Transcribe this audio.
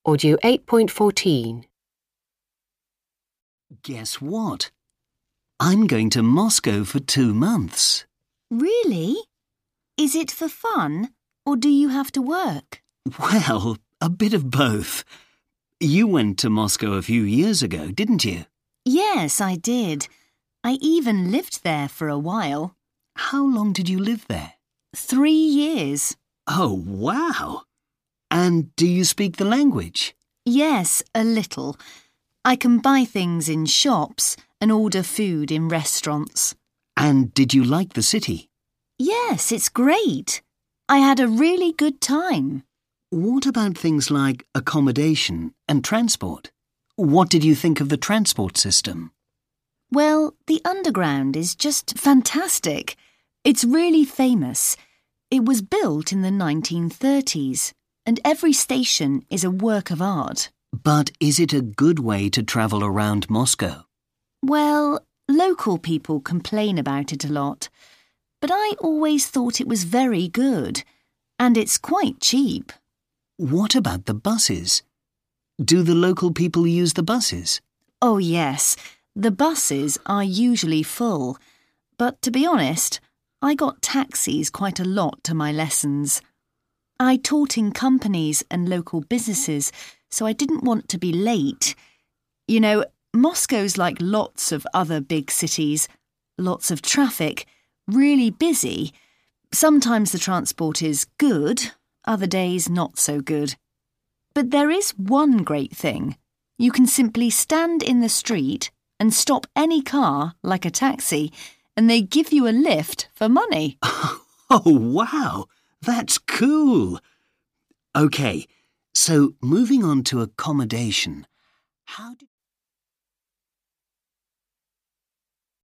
Audio 8.14. Guess what? I'm going to Moscow for 2 months. Really? Is it for fun, or do you have to work? Well, a bit of both. You went to Moscow a few years ago, didn't you? Yes, I did. I even lived there for a while. How long did you live there? 3 years. Oh, wow! And do you speak the language? Yes, a little. I can buy things in shops and order food in restaurants. And did you like the city? Yes, it's great. I had a really good time. What about things like accommodation and transport? What did you think of the transport system? Well, the Underground is just fantastic. It's really famous. It was built in the 1930s, and every station is a work of art. But is it a good way to travel around Moscow? Well, local people complain about it a lot, but I always thought it was very good, and it's quite cheap. What about the buses? Do the local people use the buses? Oh yes, the buses are usually full, but to be honest, I got taxis quite a lot to my lessons. I taught in companies and local businesses, so I didn't want to be late. You know, Moscow's like lots of other big cities, lots of traffic, really busy. Sometimes the transport is good, other days not so good. But there is one great thing. You can simply stand in the street and stop any car, like a taxi, and they give you a lift for money. Oh, wow! That's cool! OK, so moving on to accommodation. How did